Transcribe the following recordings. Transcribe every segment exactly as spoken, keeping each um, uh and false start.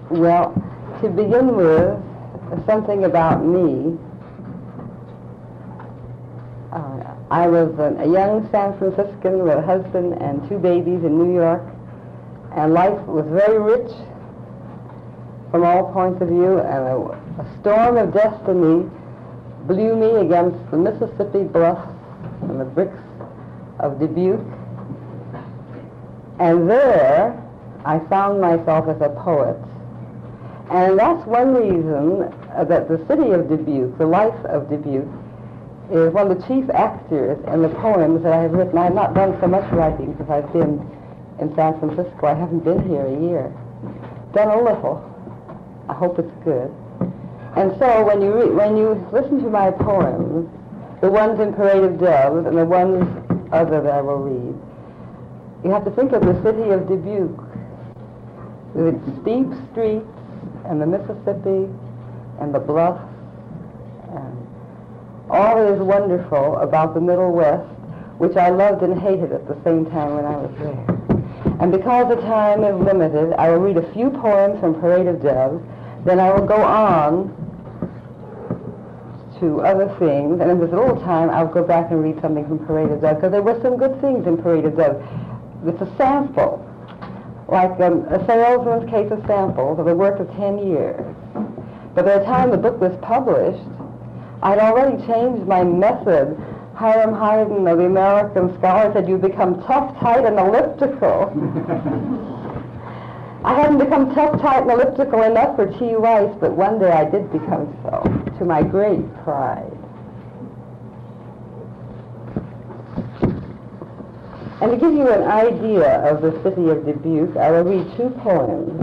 Well, to begin with, something about me. Uh, I was a, a young San Franciscan with a husband and two babies in New York, and life was very rich from all points of view, and a, a storm of destiny blew me against the Mississippi bluffs and the bricks of Dubuque. And there, I found myself as a poet. And that's one reason uh, that the city of Dubuque, the life of Dubuque, is one of the chief actors in the poems that I have written. I have not done so much writing since I've been in San Francisco. I haven't been here a year. Done a little. I hope it's good. And so when you re- when you listen to my poems, the ones in Parade of Doves and the ones other that I will read, you have to think of the city of Dubuque with its steep streets and the Mississippi and the bluffs and all that is wonderful about the Middle West, which I loved and hated at the same time when I was there. And because the time is limited, I will read a few poems from Parade of Doves, then I will go on to other things, and if there's a little time, I'll go back and read something from Parade of Doves, because there were some good things in Parade of Doves. It's a sample, like um, a salesman's case of samples of the work of ten years. But by the time the book was published, I'd already changed my method. Hiram Hayden of the American Scholar said, "You become tough, tight, and elliptical." I hadn't become tough, tight, and elliptical enough for T. Rice, but one day I did become so, to my great pride. And to give you an idea of the city of Dubuque, I will read two poems.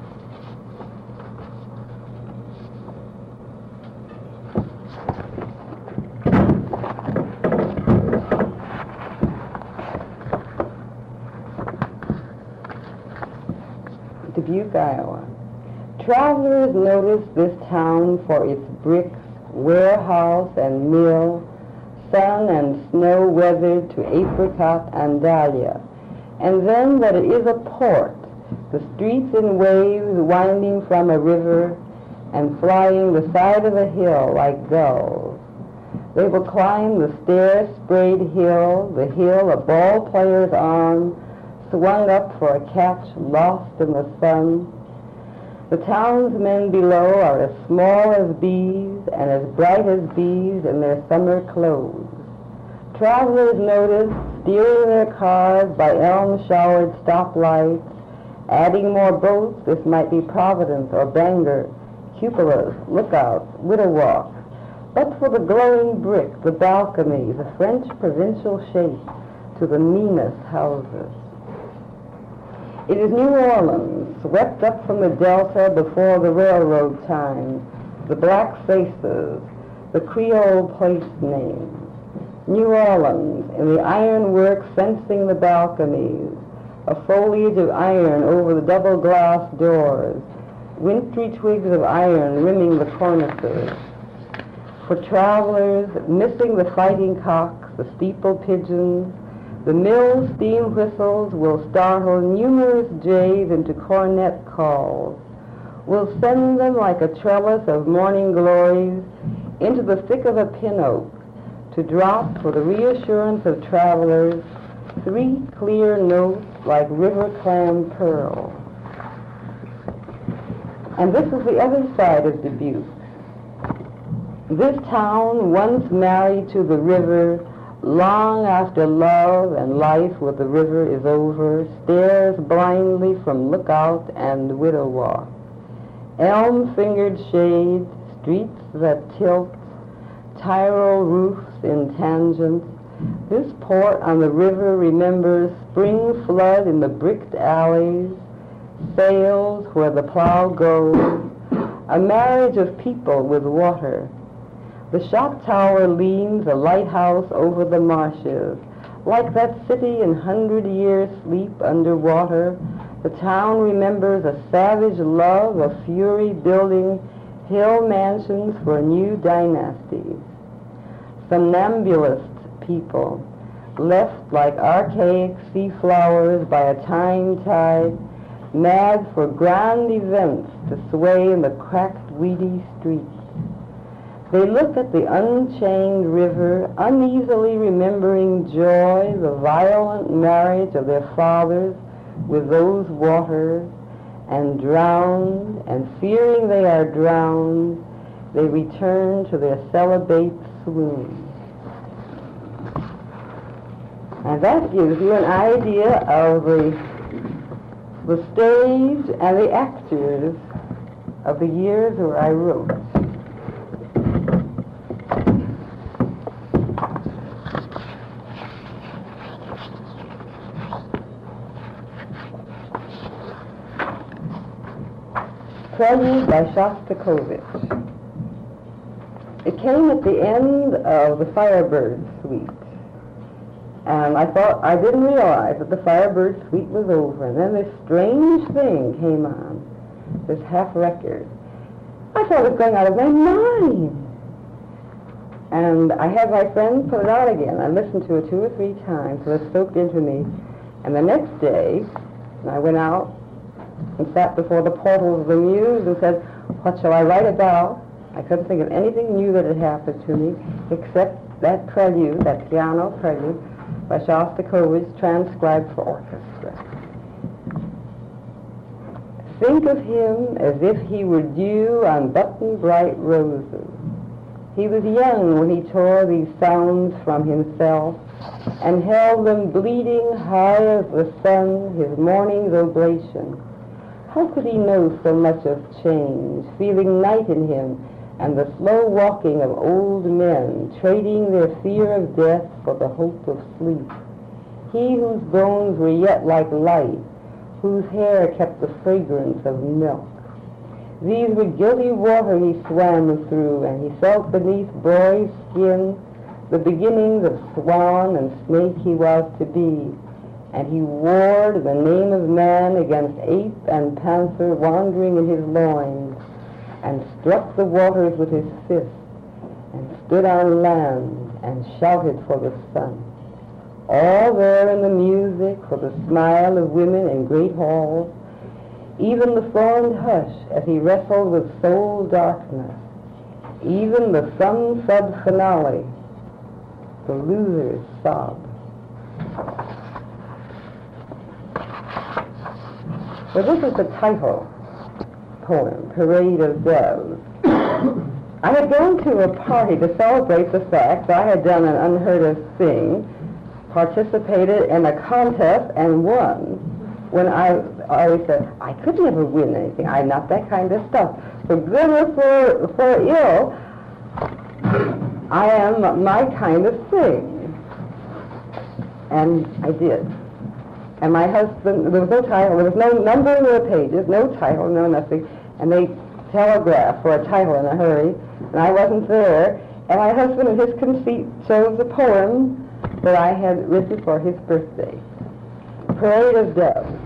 Dubuque, Iowa. Travelers notice this town for its bricks, warehouse and mill, sun and snow weathered to apricot and dahlia, and then that it is a port, the streets in waves winding from a river and flying the side of a hill like gulls. They will climb the stair-sprayed hill, the hill a ball player's arm swung up for a catch lost in the sun. The townsmen below are as small as bees and as bright as bees in their summer clothes. Travelers notice, steering their cars by elm-showered stoplights, adding more boats. This might be Providence or Bangor, cupolas, lookouts, widow walks. But for the glowing brick, the balconies, a French provincial shape to the meanest houses. It is New Orleans, swept up from the Delta before the railroad times, the black faces, the Creole place names. New Orleans, in the ironwork fencing the balconies, a foliage of iron over the double glass doors, wintry twigs of iron rimming the cornices. For travelers, missing the fighting cocks, the steeple pigeons, the mill steam whistles will startle numerous jays into cornet calls, will send them like a trellis of morning glories into the thick of a pin oak to drop for the reassurance of travelers three clear notes like river clam pearls. And this is the other side of Dubuque. This town, once married to the river, long after love and life with the river is over, stares blindly from lookout and widow walk. Elm-fingered shades, streets that tilt, Tyrol roofs in tangents. This port on the river remembers spring flood in the bricked alleys, sails where the plow goes, a marriage of people with water. The shot tower leans a lighthouse over the marshes. Like that city in hundred-year sleep underwater, the town remembers a savage love of fury building hill mansions for new dynasties. Somnambulist people, left like archaic sea flowers by a time tide, mad for grand events to sway in the cracked, weedy streets. They look at the unchained river, uneasily remembering joy, the violent marriage of their fathers with those waters, and drowned, and fearing they are drowned, they return to their celibate swoon. And that gives you an idea of the, the stage and the actors of the years where I wrote. Prelude by Shostakovich. It came at the end of the Firebird Suite. And I thought, I didn't realize that the Firebird Suite was over. And then this strange thing came on, this half record. I thought it was going out of my mind. And I had my friend put it out again. I listened to it two or three times, so it soaked into me. And the next day, I went out and sat before the portals of the Muse and said, what shall I write about? I couldn't think of anything new that had happened to me except that prelude, that piano prelude by Shostakovich, transcribed for orchestra. Think of him as if he were dew on button-bright roses. He was young when he tore these sounds from himself and held them bleeding high as the sun, his morning's oblation. How could he know so much of change, feeling night in him and the slow walking of old men, trading their fear of death for the hope of sleep? He whose bones were yet like light, whose hair kept the fragrance of milk. These were guilty water he swam through, and he felt beneath boy's skin the beginnings of swan and snake he was to be. And he warred the name of man against ape and panther wandering in his loins, and struck the waters with his fist, and stood on land and shouted for the sun. All there in the music, for the smile of women in great halls, even the formed hush as he wrestled with soul darkness, even the sun sub finale, the loser's sob. Well, this is the title poem, Parade of Doves. I had gone to a party to celebrate the fact that I had done an unheard of thing, participated in a contest and won, when I, I always said, I could never win anything. I'm not that kind of stuff. For good or for, for ill, I am my kind of thing. And I did. And my husband, there was no title, there was no number in the pages, no title, no nothing. And they telegraphed for a title in a hurry, and I wasn't there. And my husband, in his conceit, chose a poem that I had written for his birthday. Parade of Doves.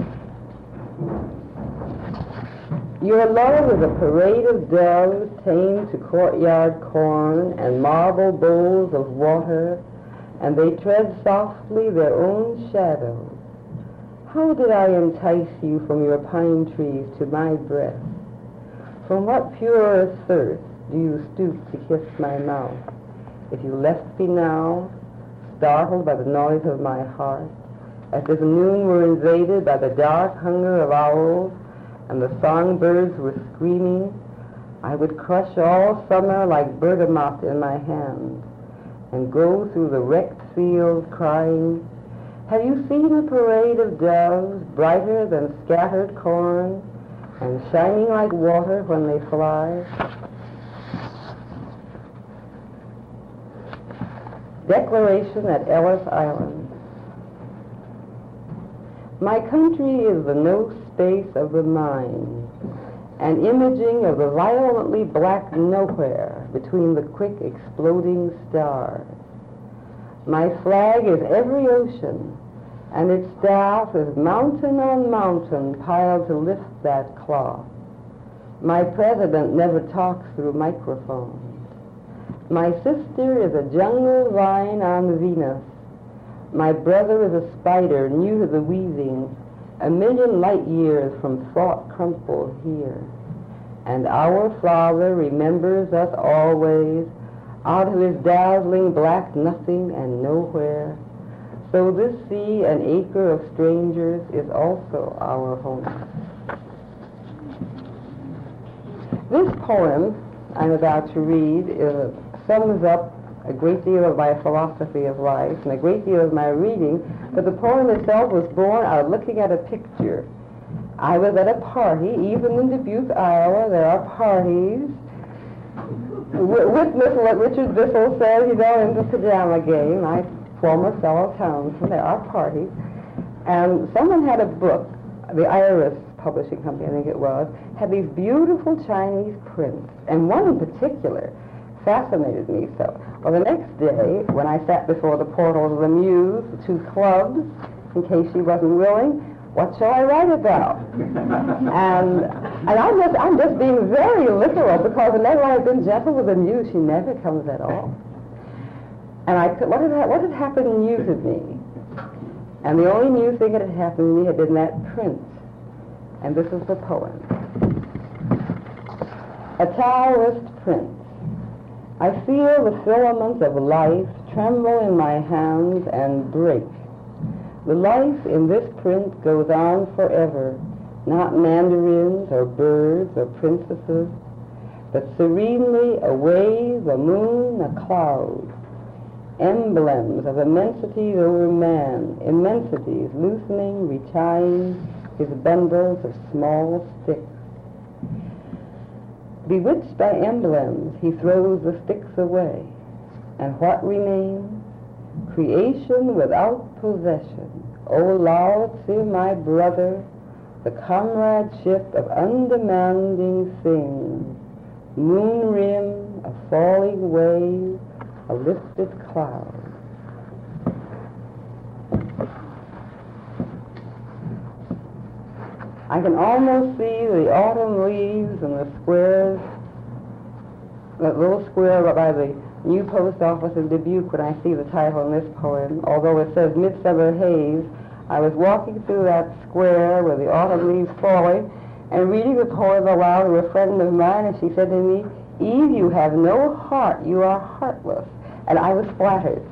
Your love is a parade of doves tamed to courtyard corn and marble bowls of water, and they tread softly their own shadows. How did I entice you from your pine trees to my breast? From what purer thirst do you stoop to kiss my mouth? If you left me now, startled by the noise of my heart, as if noon were invaded by the dark hunger of owls and the songbirds were screaming, I would crush all summer like bergamot in my hand and go through the wrecked fields crying, have you seen a parade of doves brighter than scattered corn and shining like water when they fly? Declaration at Ellis Island. My country is the no space of the mind, an imaging of the violently black nowhere between the quick exploding stars. My flag is every ocean, and its staff is mountain on mountain piled to lift that cloth. My president never talks through microphones. My sister is a jungle vine on Venus. My brother is a spider new to the weaving, a million light years from thought crumpled here. And our Father remembers us always out of his dazzling black nothing and nowhere. So this sea, an acre of strangers, is also our home. This poem I'm about to read uh, sums up a great deal of my philosophy of life and a great deal of my reading, but the poem itself was born out of looking at a picture. I was at a party, even in Dubuque, Iowa, there are parties. W- witness what Richard Bissell said, you know, in the pajama game, my former fellow townsman, there are parties. And someone had a book, the Iris Publishing Company, I think it was, had these beautiful Chinese prints, and one in particular fascinated me so. Well, the next day, when I sat before the portals of the Muse, the two clubs, in case she wasn't willing, what shall I write about? and and I'm just I'm just being very literal, because whenever I've been gentle with the Muse, she never comes at all. And I could, what had what had happened new to me? And the only new thing that had happened to me had been that print. And this is the poem. A Taoist Prince. I feel the filaments of life tremble in my hands and break. The life in this print goes on forever, not mandarins or birds or princesses, but serenely a wave, a moon, a cloud, emblems of immensities over man, immensities loosening, retying his bundles of small sticks. Bewitched by emblems, he throws the sticks away. And what remains? Creation without possession. O Lao Tzu, my brother, the comradeship of undemanding things. Moon rim, a falling wave, a lifted cloud. I can almost see the autumn leaves and the squares, that little square by the new post office in Dubuque when I see the title in this poem. Although it says Midsummer Haze, I was walking through that square with the autumn leaves falling and reading the poem aloud to a friend of mine, and she said to me, "Eve, you have no heart, you are heartless." And I was flattered.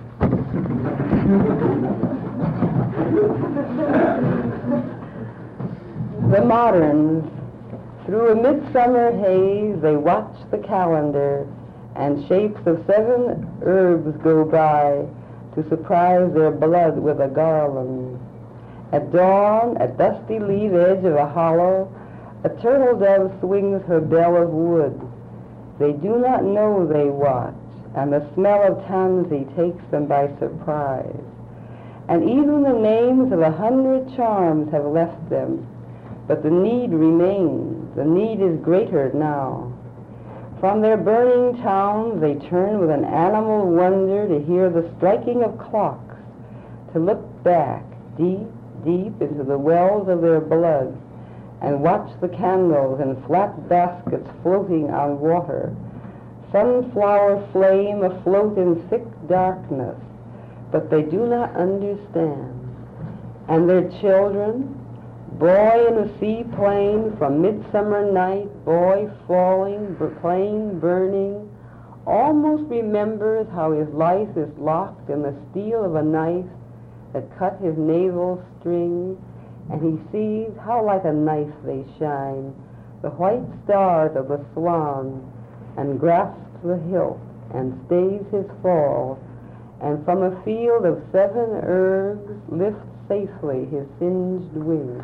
The moderns, through a midsummer haze, they watch the calendar, and shapes of seven herbs go by to surprise their blood with a garland. At dawn, at dusty leaf edge of a hollow, a turtle dove swings her bell of wood. They do not know they watch, and the smell of tansy takes them by surprise. And even the names of a hundred charms have left them, but the need remains. The need is greater now. From their burning towns they turn with an animal wonder to hear the striking of clocks, to look back deep, deep into the wells of their blood, and watch the candles in flat baskets floating on water, sunflower flame afloat in thick darkness, but they do not understand. And their children, boy in a seaplane from midsummer night, boy falling, plane burning, almost remembers how his life is locked in the steel of a knife that cut his navel string, and he sees how like a knife they shine, the white stars of the swan, and grasps the hilt and stays his fall, and from a field of seven herbs lifts safely his singed wings.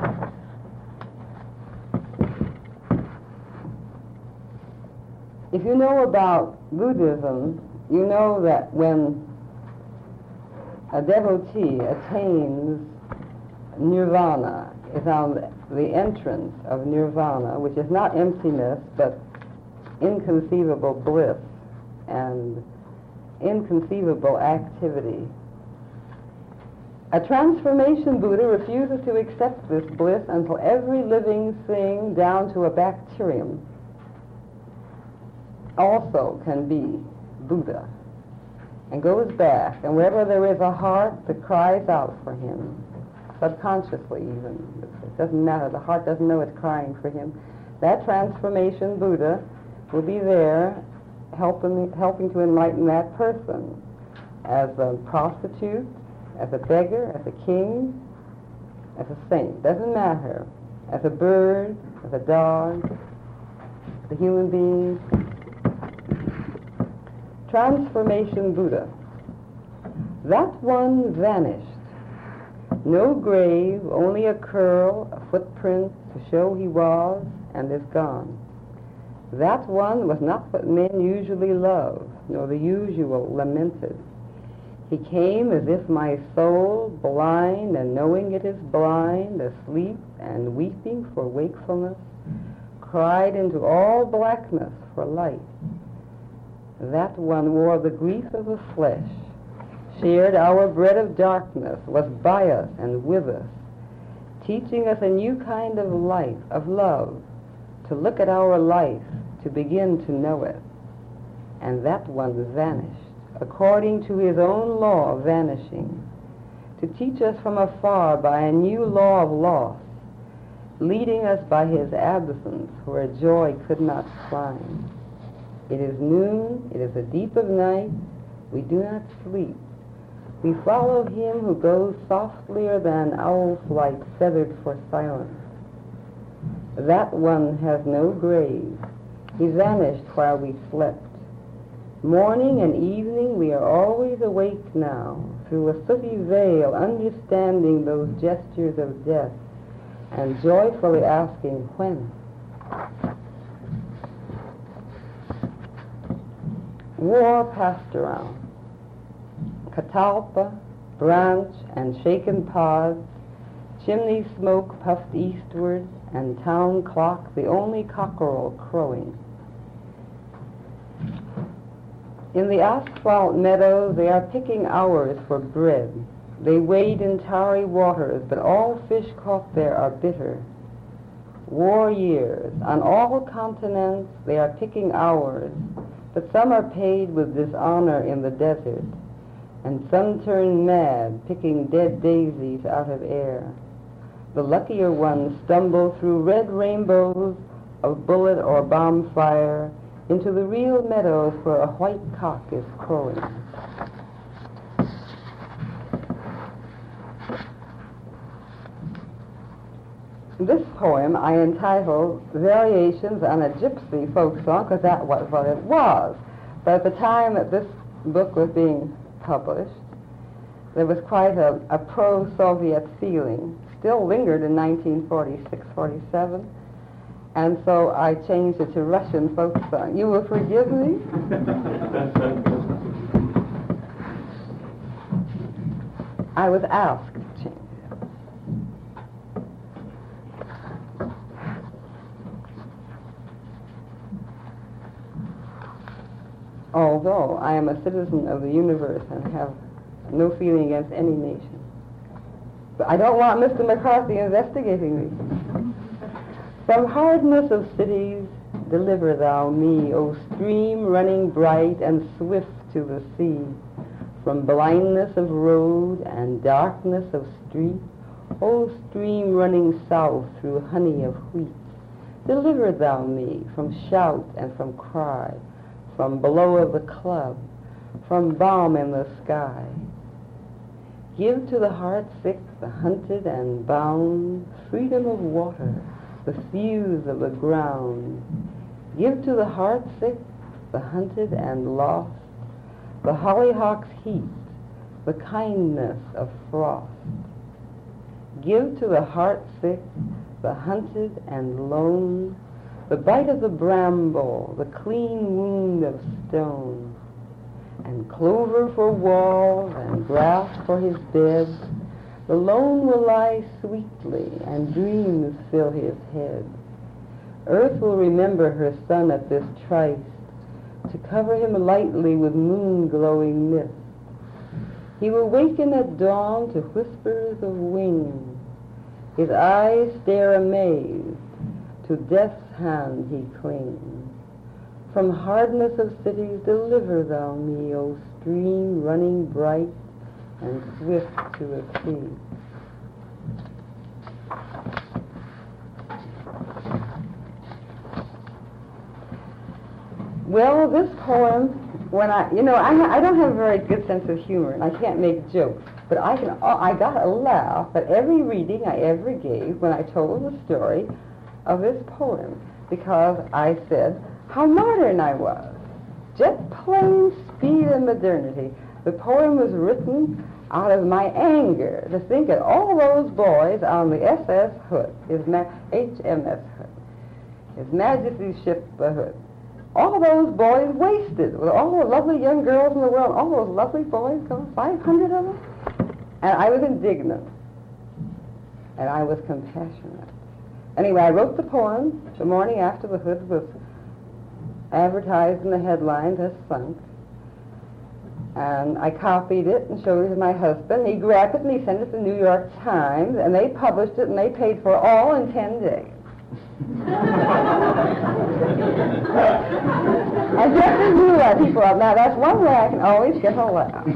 If you know about Buddhism, you know that when a devotee attains nirvana, is on the entrance of nirvana, which is not emptiness, but inconceivable bliss and inconceivable activity. A transformation Buddha refuses to accept this bliss until every living thing, down to a bacterium, also can be Buddha, and goes back, and wherever there is a heart that cries out for him. subconsciously even. It doesn't matter. The heart doesn't know it's crying for him. That transformation Buddha will be there helping, helping to enlighten that person as a prostitute, as a beggar, as a king, as a saint. Doesn't matter. As a bird, as a dog, as a human being. Transformation Buddha. That one vanished. No grave, only a curl, a footprint to show he was and is gone. That one was not what men usually love, nor the usual lamented. He came as if my soul, blind and knowing it is blind, asleep and weeping for wakefulness, cried into all blackness for light. That one wore the grief of the flesh, shared our bread of darkness, was by us and with us, teaching us a new kind of life, of love, to look at our life, to begin to know it. And that one vanished, according to his own law of vanishing, to teach us from afar by a new law of loss, leading us by his absence where joy could not climb. It is noon, it is the deep of night, we do not sleep. We follow him who goes softlier than owl flight feathered for silence. That one has no grave. He vanished while we slept. Morning and evening we are always awake now, through a sooty veil, understanding those gestures of death, and joyfully asking when. War passed around. Catalpa, branch, and shaken pods, chimney smoke puffed eastward, and town clock, the only cockerel crowing. In the asphalt meadows they are picking hours for bread. They wade in tarry waters, but all fish caught there are bitter. War years, on all continents they are picking hours, but some are paid with dishonor in the desert, and some turn mad, picking dead daisies out of air. The luckier ones stumble through red rainbows of bullet or bomb fire into the real meadows where a white cock is crowing. This poem I entitled Variations on a Gypsy Folk Song, because that was what it was. But at the time that this book was being published, there was quite a, a pro-Soviet feeling, still lingered in nineteen forty-six forty-seven, and so I changed it to Russian folk song. You will forgive me? I was asked to change it. Although I am a citizen of the universe and have no feeling against any nation. But I don't want Mister McCarthy investigating me. From hardness of cities, deliver thou me, O stream running bright and swift to the sea. From blindness of road and darkness of street, O stream running south through honey of wheat, deliver thou me from shout and from cry, from blow of the club, from bomb in the sky. Give to the heart sick, the hunted and bound, freedom of water, the thews of the ground. Give to the heart sick, the hunted and lost, the hollyhock's heat, the kindness of frost. Give to the heart sick, the hunted and lone, the bite of the bramble, the clean wound of stone, and clover for walls and grass for his bed. The lone will lie sweetly, and dreams fill his head. Earth will remember her son at this tryst, to cover him lightly with moon-glowing mist. He will waken at dawn to whispers of wings. His eyes stare amazed, to death's hand he clings. From hardness of cities deliver thou me, O stream running bright and swift to the sea. Well, this poem, when I, you know, I, ha- I don't have a very good sense of humor, and I can't make jokes, but I can, oh, I got a laugh at every reading I ever gave when I told the story of this poem, because I said how modern I was. Just plain speed and modernity. The poem was written out of my anger to think of all those boys on the S S Hood, his ma- H M S Hood, His Majesty's ship, the Hood. All those boys wasted, with all the lovely young girls in the world, all those lovely boys, gone, five hundred of them. And I was indignant. And I was compassionate. Anyway, I wrote the poem the morning after the Hood was advertised in the headlines as sunk. And I copied it and showed it to my husband. He grabbed it and he sent it to the New York Times, and they published it, and they paid for it all in ten days. And just as you let people up, now that's one way I can always get a laugh.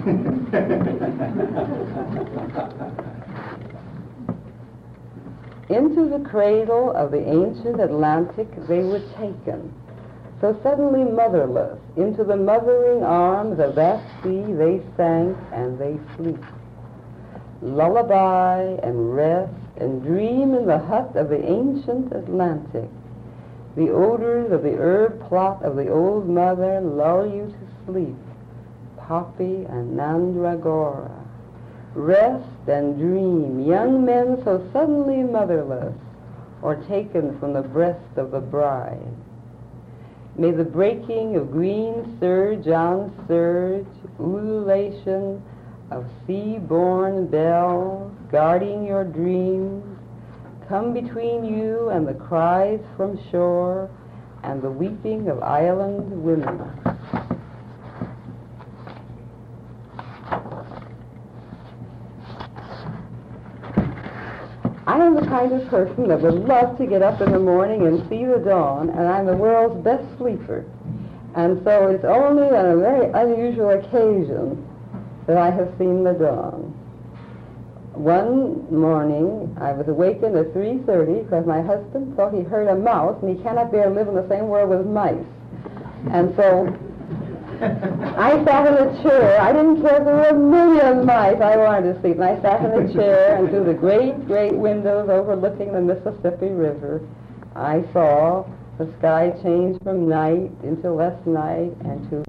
Into the cradle of the ancient Atlantic they were taken, so suddenly motherless. Into the mothering arms of that sea they sank and they sleep. Lullaby and rest and dream in the hut of the ancient Atlantic. The odors of the herb plot of the old mother lull you to sleep. Poppy and mandragora. Rest and dream, young men so suddenly motherless, or taken from the breast of the bride. May the breaking of green surge on surge, ululation of sea-born bells, guarding your dreams, come between you and the cries from shore and the weeping of island women. I am the kind of person that would love to get up in the morning and see the dawn, and I'm the world's best sleeper. And so it's only on a very unusual occasion that I have seen the dawn. One morning, I was awakened at three thirty because my husband thought he heard a mouse, and he cannot bear to live in the same world with mice. And so I sat in a chair. I didn't care if there were a million mice. I wanted to sleep. And I sat in a chair, and through the great, great windows overlooking the Mississippi River, I saw the sky change from night into less night and to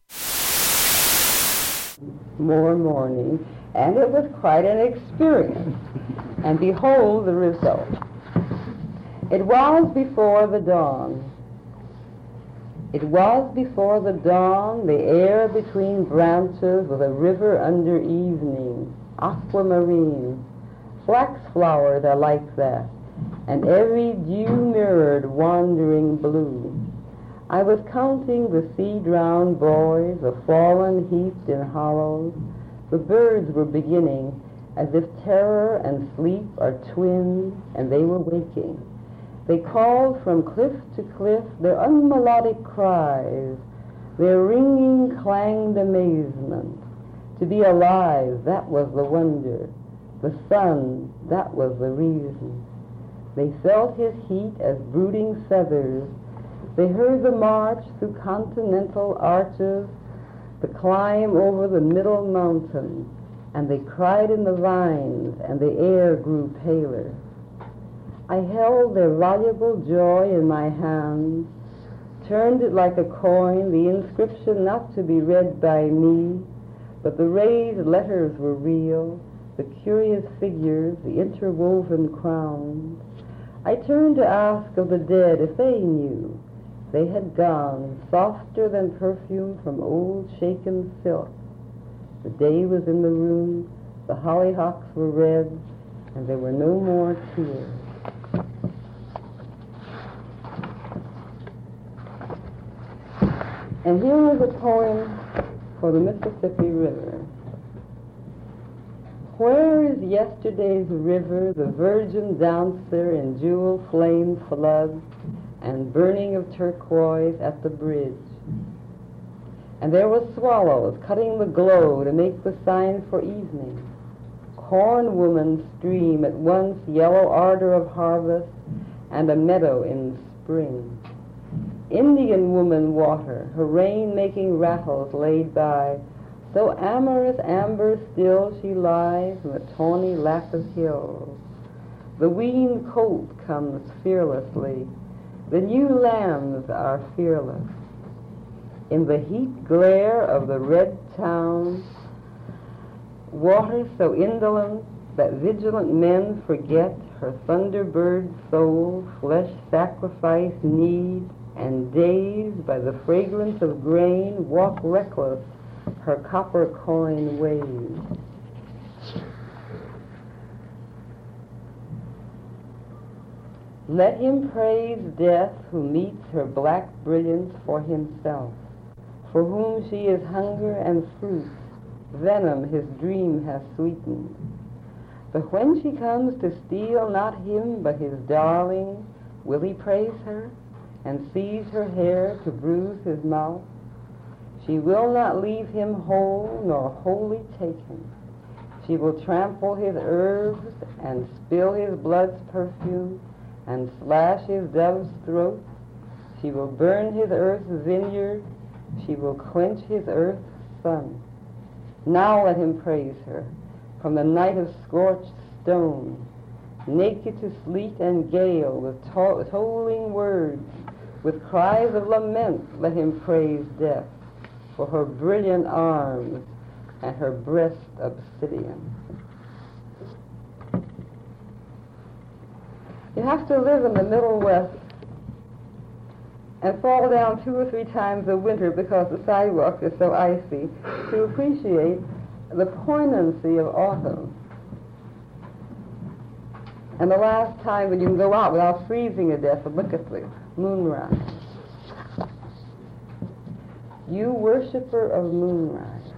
more morning. And it was quite an experience. And behold the result. It was before the dawn. It was before the dawn, the air between branches with a river under evening, aquamarine. Flax flowers are like that, and every dew-mirrored wandering blue. I was counting the sea-drowned boys, the fallen heaped in hollows. The birds were beginning, as if terror and sleep are twins, and they were waking. They called from cliff to cliff their unmelodic cries. Their ringing clanged amazement. To be alive, that was the wonder. The sun, that was the reason. They felt his heat as brooding feathers. They heard the march through continental arches, the climb over the middle mountain, and they cried in the vines, and the air grew paler. I held their voluble joy in my hands, turned it like a coin, the inscription not to be read by me, but the raised letters were real, the curious figures, the interwoven crowns. I turned to ask of the dead if they knew. They had gone, softer than perfume from old shaken silk. The day was in the room, the hollyhocks were red, and there were no more tears. And here is a poem for the Mississippi River. Where is yesterday's river, the virgin dancer in jewel flame floods and burning of turquoise at the bridge? And there were swallows cutting the glow to make the sign for evening. Corn woman stream at once yellow ardor of harvest and a meadow in spring. Indian woman water, her rain-making rattles laid by, so amorous amber still she lies in the tawny lap of hills. The weaned colt comes fearlessly, the new lambs are fearless. In the heat glare of the red town, water so indolent that vigilant men forget her thunderbird soul, flesh sacrifice, need, and dazed by the fragrance of grain, walk reckless her copper coin waves. Let him praise death who meets her black brilliance for himself, for whom she is hunger and fruit, venom his dream has sweetened. But when she comes to steal not him but his darling, will he praise her and seize her hair to bruise his mouth? She will not leave him whole nor wholly taken. She will trample his herbs and spill his blood's perfume and slash his dove's throat. She will burn his earth's vineyard. She will quench his earth's sun. Now let him praise her from the night of scorched stone, naked to sleet and gale, with to- tolling words, with cries of lament. Let him praise death for her brilliant arms and her breast obsidian. You have to live in the Middle West and fall down two or three times a winter because the sidewalk is so icy to appreciate the poignancy of autumn. And the last time when you can go out without freezing to death and look at the moonrise. You worshiper of moonrise,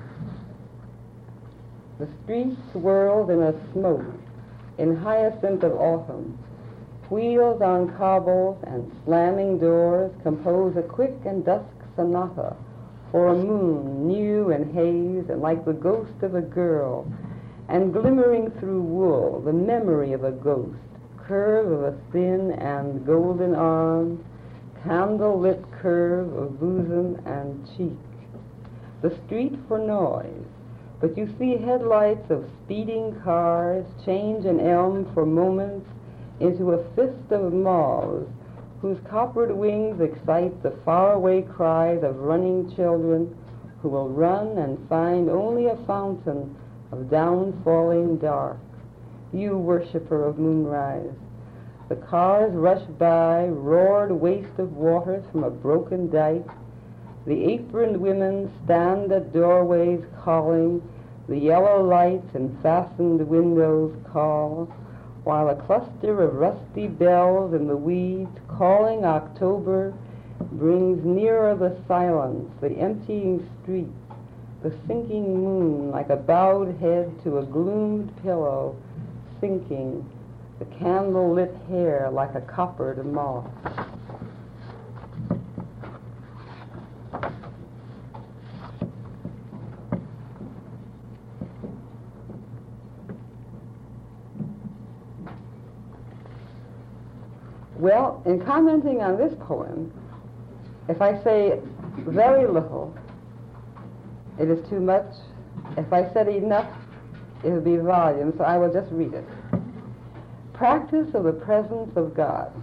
the streets whirled in a smoke, in hyacinth of autumn, wheels on cobbles and slamming doors compose a quick and dusk sonata for a moon new and haze and like the ghost of a girl, and glimmering through wool the memory of a ghost, curve of a thin and golden arm, candle-lit curve of bosom and cheek. The street for noise, but you see headlights of speeding cars change an elm for moments into a fist of moths whose coppered wings excite the faraway cries of running children who will run and find only a fountain of down-falling dark. You worshiper of moonrise. The cars rush by, roared waste of waters from a broken dike. The aproned women stand at doorways calling. The yellow lights and fastened windows call, while a cluster of rusty bells in the weeds, calling October, brings nearer the silence, the emptying streets, the sinking moon like a bowed head to a gloomed pillow, sinking, the candle-lit hair like a coppered moth. Well, in commenting on this poem, if I say very little, it is too much. If I said enough, it would be volume, so I will just read it. Practice of the presence of God.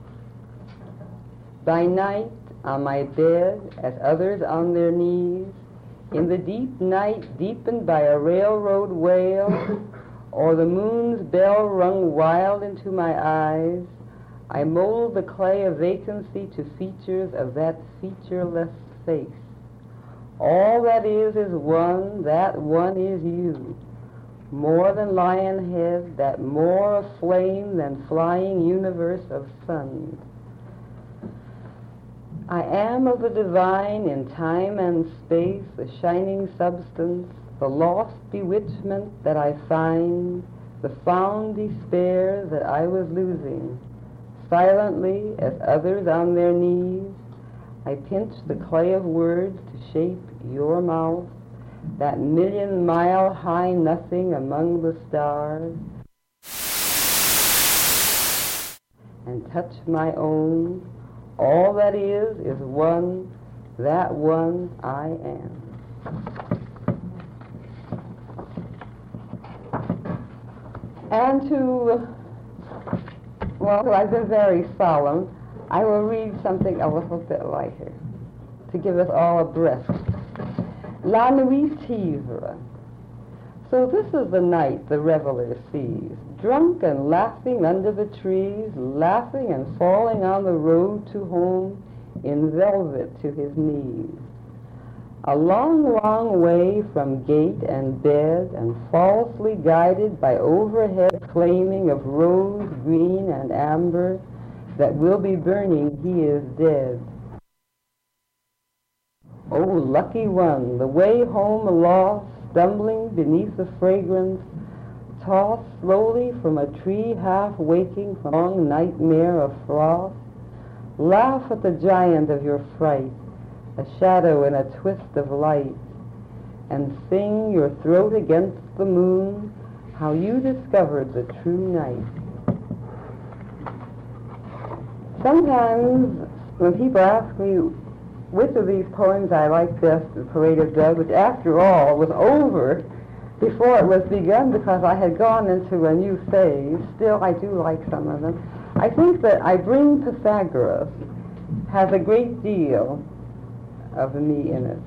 By night, on my bed, as others on their knees, in the deep night deepened by a railroad wail, or the moon's bell rung wild into my eyes, I mold the clay of vacancy to features of that featureless face. All that is is one, that one is you. More than lion head, that more aflame than flying universe of suns. I am of the divine in time and space, the shining substance, the lost bewitchment that I find, the found despair that I was losing. Silently, as others on their knees, I pinch the clay of words to shape your mouth, that million-mile-high nothing among the stars, and touch my own, All that is, is one, that one I am. And to, well, I've been very solemn, I will read something a little bit lighter to give us all a breath. La nuit ivre. So this is the night the reveler sees, drunk and laughing under the trees, laughing and falling on the road to home in velvet to his knees. A long, long way from gate and bed, and falsely guided by overhead claiming of rose, green, and amber that will be burning, he is dead. Oh, lucky one, the way home lost, stumbling beneath the fragrance, tossed slowly from a tree half waking from a long nightmare of frost. Laugh at the giant of your fright, a shadow in a twist of light, and sing your throat against the moon how you discovered the true night. Sometimes when people ask me which of these poems I like best, The Parade of Doves, which after all was over before it was begun because I had gone into a new phase, still I do like some of them. I think that I Bring Pythagoras has a great deal of me in it.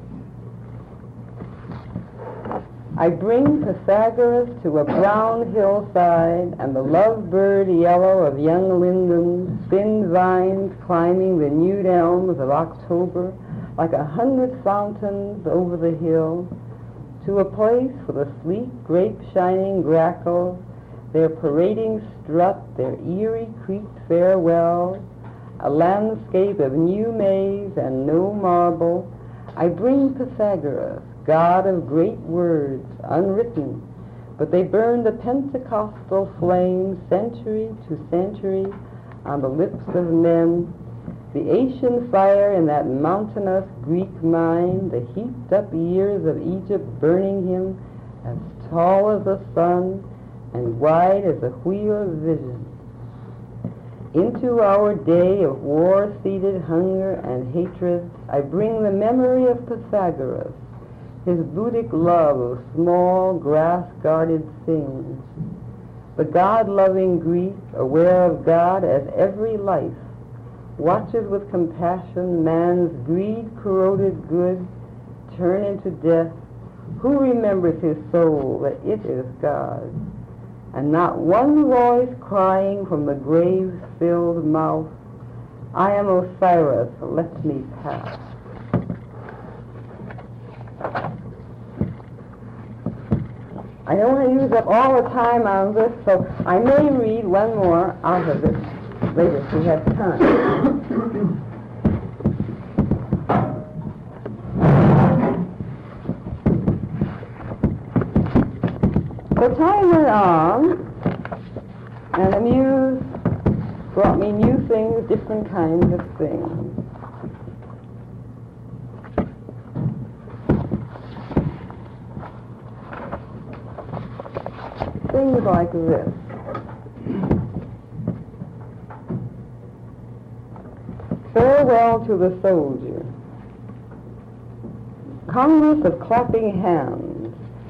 I bring Pythagoras to a brown hillside, and the lovebird yellow of young lindens, thin vines climbing the nude elms of October like a hundred fountains over the hill, to a place where the sleek grape-shining grackles, their parading strut, their eerie creaked farewell, a landscape of new maize and no marble. I bring Pythagoras, God of great words, unwritten, but they burned a Pentecostal flame century to century on the lips of men, the Asian fire in that mountainous Greek mind, the heaped-up years of Egypt burning him as tall as the sun and wide as a wheel of vision. Into our day of war-seeded hunger and hatred, I bring the memory of Pythagoras, his Buddhic love of small, grass-guarded things, the God-loving Greek, aware of God as every life, watches with compassion man's greed-corroded good turn into death, who remembers his soul that it is God, and not one voice crying from the grave-filled mouth, I am Osiris, let me pass. I don't want to use up all the time on this, so I may read one more out of it later if we have time. So time went on, and the muse brought me new things, different kinds of things. Things like this. Farewell to the soldier. Congress of clapping hands.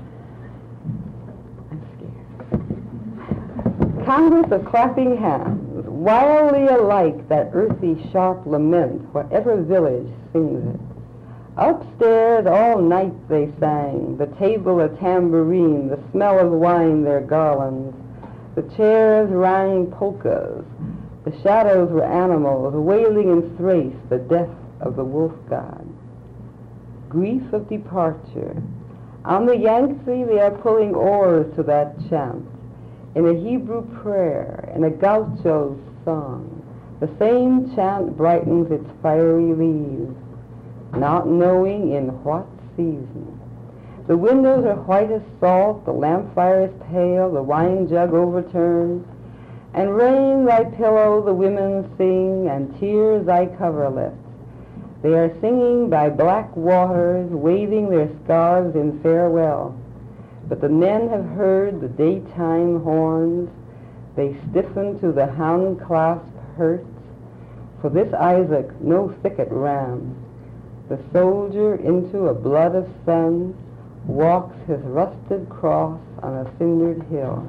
Congress of clapping hands, wildly alike that earthy sharp lament, whatever village sings it. Upstairs all night they sang, the table a tambourine, the smell of wine their garlands. The chairs rang polkas, the shadows were animals, wailing in Thrace the death of the wolf god. Grief of departure. On the Yangtze they are pulling oars to that chant, in a Hebrew prayer, in a gaucho's song. The same chant brightens its fiery leaves, not knowing in what season. The windows are white as salt, the lamp fire is pale, the wine jug overturned, and rain thy pillow the women sing, and tears thy coverlet. They are singing by black waters, waving their scarves in farewell. But the men have heard the daytime horns, they stiffen to the hand-clasp hurts, For this Isaac no thicket ran. The soldier into a blood of sun walks his rusted cross on a cindered hill.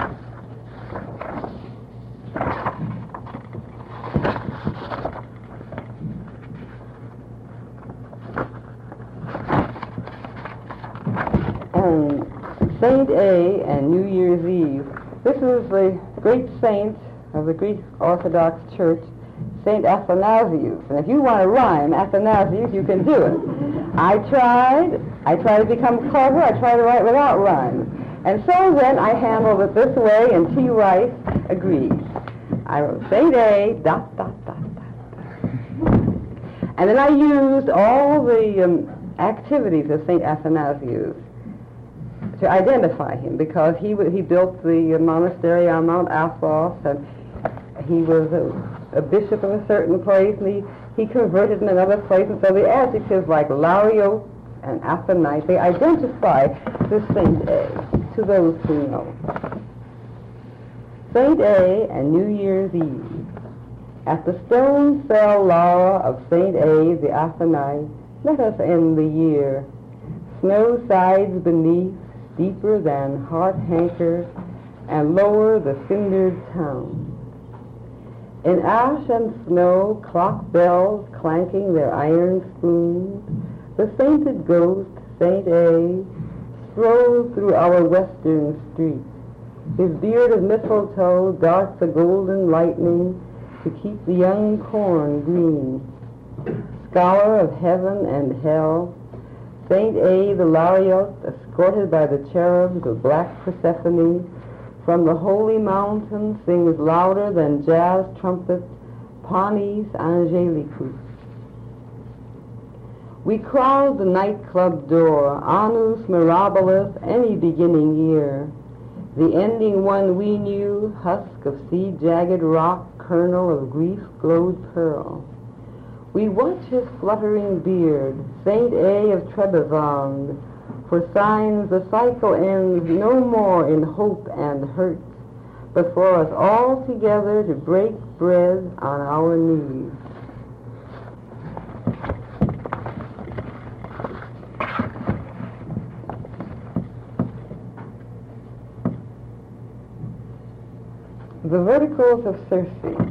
And Saint A and New Year's Eve. This is the great saint of the Greek Orthodox Church, Saint Athanasius. And if you want to rhyme Athanasius, you can do it. I tried. I tried to become clever. I tried to write without rhymes. And so then I handled it this way, and T. Rice agreed. I wrote Saint A, dot, dot, dot, dot, dot. And then I used all the um, activities of Saint Athanasius to identify him, because he he built the monastery on Mount Athos, and he was a, a bishop of a certain place, and he, he converted in another place, and so the adjectives like Lario and Athanite, they identify this Saint A to those who know. Saint A and New Year's Eve. At the stone fell Laura of Saint A the Athanite, let us end the year. Snow sides beneath, deeper than heart hanker, and lower the cindered town. In ash and snow, clock bells clanking their iron spoons, the sainted ghost, Saint A, strolls through our western streets. His beard of mistletoe darts a golden lightning to keep the young corn green. Scholar of heaven and hell, Saint A the Lariot, escorted by the cherubs of black Persephone, from the holy mountain sings louder than jazz trumpets, Panis Angelicus. We crowd the nightclub door, Annus Mirabilis, any beginning year. The ending one we knew, husk of sea-jagged rock, kernel of grief-glowed pearl. We watch his fluttering beard, Saint A of Trebizond, for signs the cycle ends no more in hope and hurt, but for us all together to break bread on our knees. The Verticals of Circe.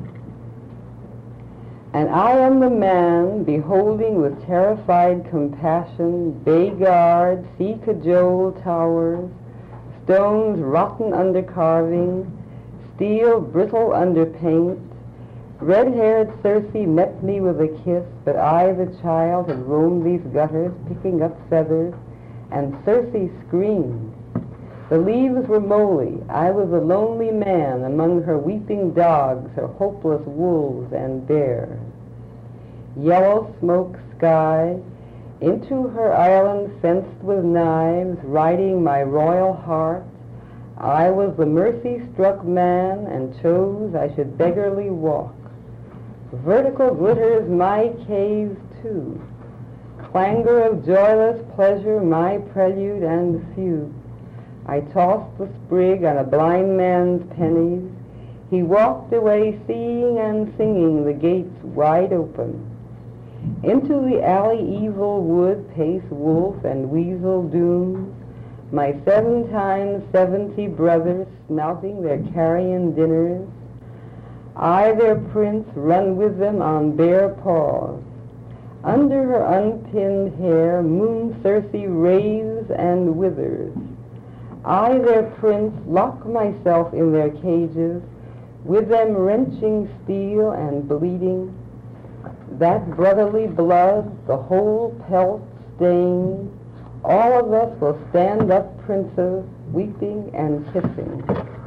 And I am the man, beholding with terrified compassion bay guard, sea cajole towers, stones rotten under carving, steel brittle under paint. Red-haired Circe met me with a kiss, but I, the child, had roamed these gutters, picking up feathers, and Circe screamed. The leaves were moly. I was a lonely man among her weeping dogs, her hopeless wolves and bears. Yellow smoke sky, into her island fenced with knives, riding my royal heart. I was the mercy-struck man and chose I should beggarly walk. Vertical glitters my caves too. Clangor of joyless pleasure my prelude and fugue. I tossed the sprig on a blind man's pennies. He walked away seeing and singing, the gates wide open. Into the alley evil wood pace wolf and weasel dooms, my seven times seventy brothers snouting their carrion dinners. I, their prince, run with them on bare paws. Under her unpinned hair moon Circe raves and withers. I, their prince, lock myself in their cages, with them wrenching steel and bleeding. That brotherly blood, the whole pelt stained, all of us will stand up, princes, weeping and kissing.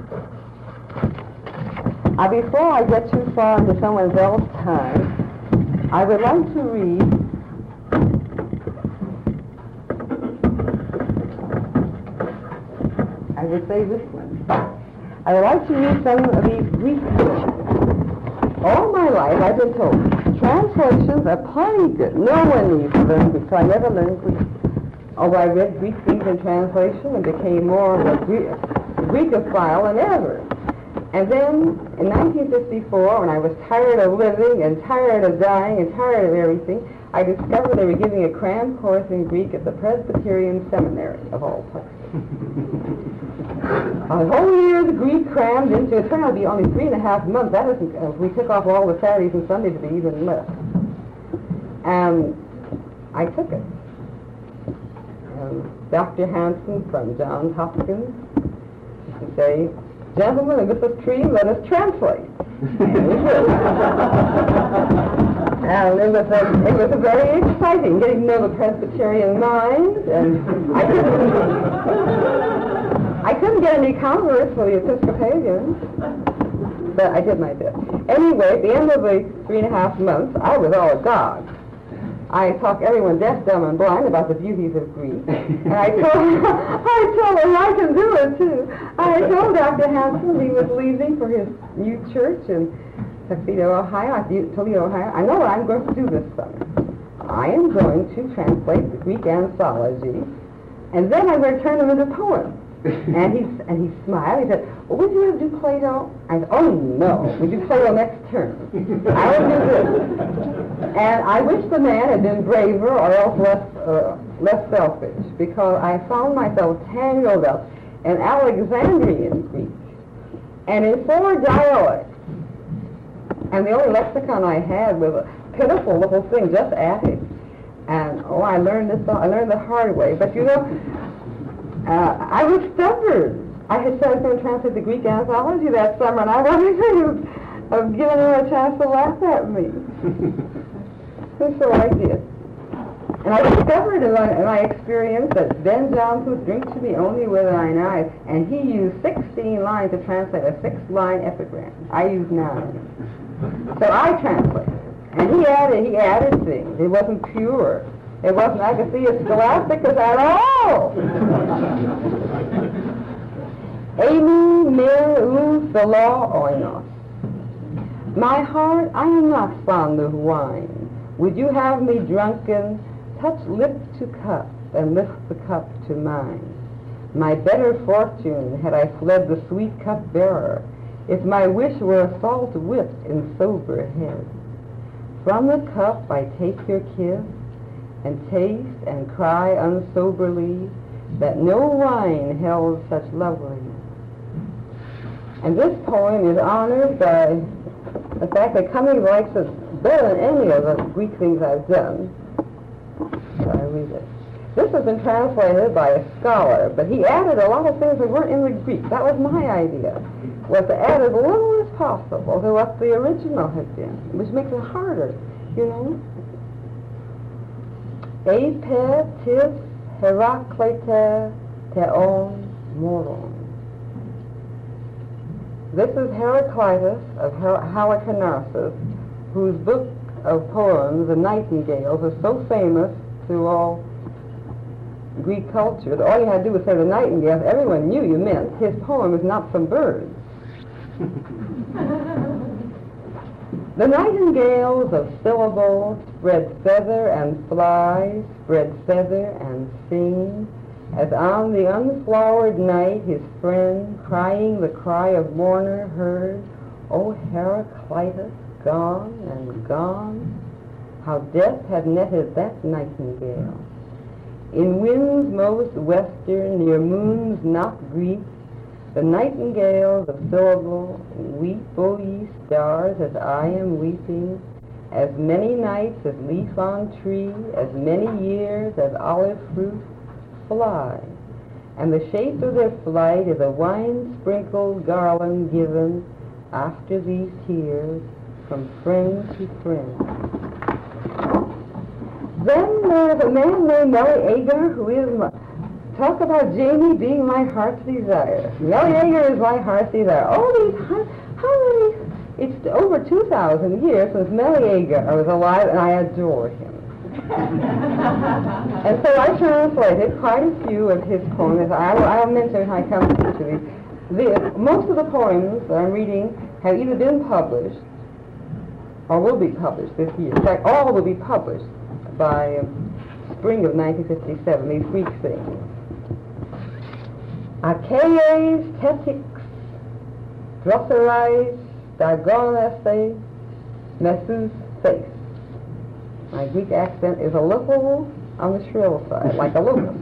Now, before I get too far into someone else's time, I would like to read I would say this one. I would like to read some of these Greek things. All my life I've been told translations are plenty good. No one needs to learn Greek, so I never learned Greek. Although I read Greek things in translation and became more of a Greek, Greekophile than ever. And then in nineteen fifty-four, when I was tired of living and tired of dying and tired of everything, I discovered they were giving a cram course in Greek at the Presbyterian Seminary, of all places. A whole year of Greek crammed into it. Turned out to be only three and a half months. That isn't, uh, we took off all the Saturdays and Sundays to be even less. And I took it. Um, Doctor Hanson from Johns Hopkins used to say, "Gentlemen of this stream, let us translate." And we did. And it was, a, it was a very exciting, getting to know the Presbyterian mind, and I couldn't, I couldn't get any converts for the Episcopalians, but I did my best. Anyway, at the end of the three and a half months, I was all agog. I talked everyone deaf, dumb, and blind about the beauties of Greek, and I told, I told him I can do it too. I told Doctor Hanson he was leaving for his new church in Tuxedo, Ohio, Toledo, Ohio. I know what I'm going to do this summer. I am going to translate the Greek anthology, and then I'm going to turn them into poems. And he and he smiled. He said, "Well, would you ever do Plato?" I said, "Oh no, we do Plato next term. I will do this." And I wish the man had been braver or else less uh, less selfish, because I found myself tangled up in Alexandrian Greek and in four dialects. And the only lexicon I had was a pitiful little thing, just Attic. And oh, I learned this. I learned the hard way. But you know, uh, I was stubborn. I had said I was going to translate the Greek anthology that summer, and I wasn't going to have given him a chance to laugh at me. And so I did. And I discovered in my, in my experience that Ben Jonson would drink to me only with thine eyes, and he used sixteen lines to translate a six-line epigram. I used nine. So I translated. And he added, he added things. It wasn't pure. It wasn't Agathia Scholasticus at all. Amy mir ou philo oinos. My heart, I am not fond of wine. Would you have me drunken? Touch lip to cup and lift the cup to mine. My better fortune had I fled the sweet cup-bearer, if my wish were a salt whipped in sober head. From the cup I take your kiss, and taste and cry unsoberly that no wine held such loveliness. And this poem is honored by the fact that Cummings likes it better than any of the Greek things I've done. So I read it. This has been translated by a scholar, but he added a lot of things that weren't in the Greek. That was my idea, was to add as little as possible to what the original had been, which makes it harder, you know. Epe tis Heraclite theon moron. This is Heraclitus of Her- Halicarnassus, whose book of poems, The Nightingales, is so famous through all Greek culture that all you had to do was say the nightingales. Everyone knew you meant his poem is not some birds. The nightingales of syllables spread feather and fly, spread feather and sing, as on the unflowered night his friend, crying the cry of mourner, heard, O Heraclitus, gone and gone, how death had netted that nightingale. In winds most western, near moons not Greek, the nightingales of syllable, weep, O ye stars, as I am weeping, as many nights as leaf on tree, as many years as olive fruit, fly. And the shape of their flight is a wine-sprinkled garland given after these tears from friend to friend. Then there's a man named Meleager who is my, talk about Jamie being my heart's desire. Meleager is my heart's desire. All these, how, how many, it's over two thousand years since Meleager was alive, and I adore him. And so I translated quite a few of his poems. I will, I will mention when I come to these. The, most of the poems that I'm reading have either been published or will be published this year. In fact, all will be published by um, spring of nineteen fifty-seven, these Greek things. Archaeas tetics Drosserai, Dagonese, Messus face. My Greek accent is a little on the shrill side, like a locust.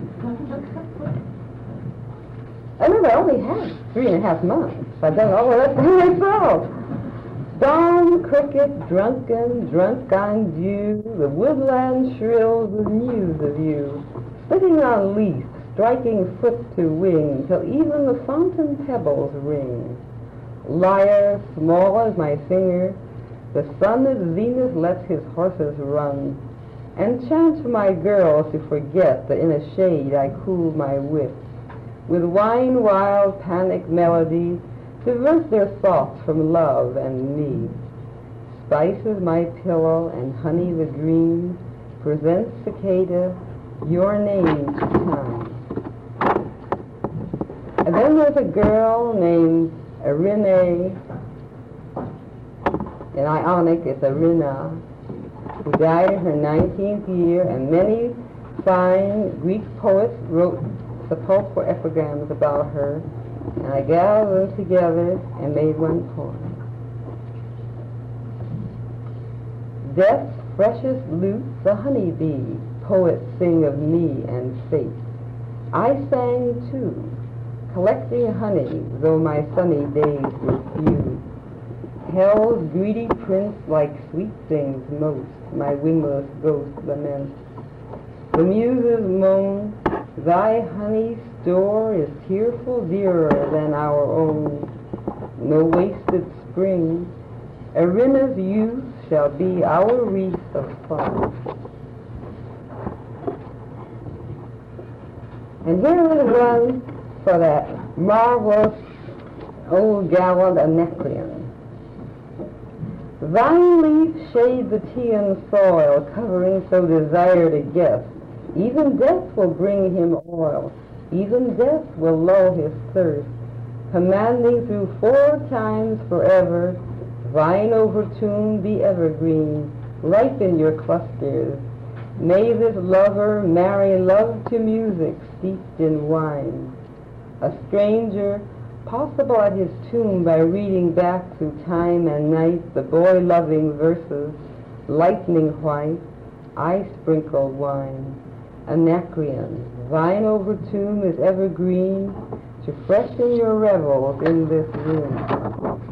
I remember I only had three and a half months. I don't know, well, that's by myself. Dawn, cricket, drunken, drunk on dew, the woodland shrills with news of you, sitting on leaf, striking foot to wing, till even the fountain pebbles ring. Lyre, small as my finger, the sun at zenith lets his horses run, and chants for my girls to forget that in a shade I cool my wit, with wine-wild panic melody, divert their thoughts from love and me. Spices my pillow and honey the dream, presents cicada your name to time. And then there's a girl named Irene, in Ionic it's Irina, who died in her nineteenth year, and many fine Greek poets wrote sepulchral epigrams about her, and I gathered them together and made one poem. Death's freshest lute, the honeybee, poets sing of me and fate. I sang too, collecting honey, though my sunny days were few. Hell's greedy prince, like sweet things most, my wingless ghost laments. The muses moan, thy honey store is tearful dearer than our own. No wasted spring, Irina's youth shall be our wreath of fun. And here is one for that marvelous old gallant Anacreon. Thine leaf shade the Tean soil, covering so desired a guest. Even death will bring him oil, even death will lull his thirst, commanding through four times forever, vine over tomb be evergreen, ripen your clusters. May this lover marry love to music steeped in wine. A stranger, possible at his tomb by reading back through time and night the boy-loving verses, lightning white, eye-sprinkled wine. Anacreon, vine over tomb is evergreen, to freshen your revels in this room.